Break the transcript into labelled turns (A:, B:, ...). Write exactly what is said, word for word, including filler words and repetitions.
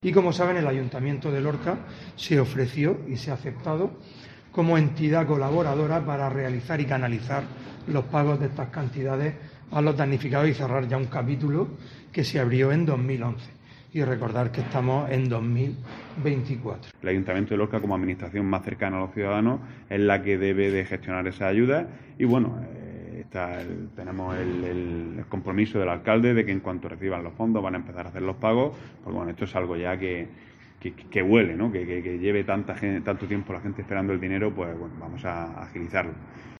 A: Y como saben, el Ayuntamiento de Lorca se ofreció y se ha aceptado como entidad colaboradora para realizar y canalizar los pagos de estas cantidades a los damnificados y cerrar ya un capítulo que se abrió en dos mil once. Y recordar que estamos en dos mil veinticuatro.
B: El Ayuntamiento de Lorca, como administración más cercana a los ciudadanos, es la que debe de gestionar esa ayuda y bueno, eh, está el, tenemos el, el, el compromiso del alcalde de que en cuanto reciban los fondos van a empezar a hacer los pagos, porque bueno, esto es algo ya que, que, que huele, ¿no? que, que, que lleve tanta gente, tanto tiempo la gente esperando el dinero, pues bueno, vamos a agilizarlo.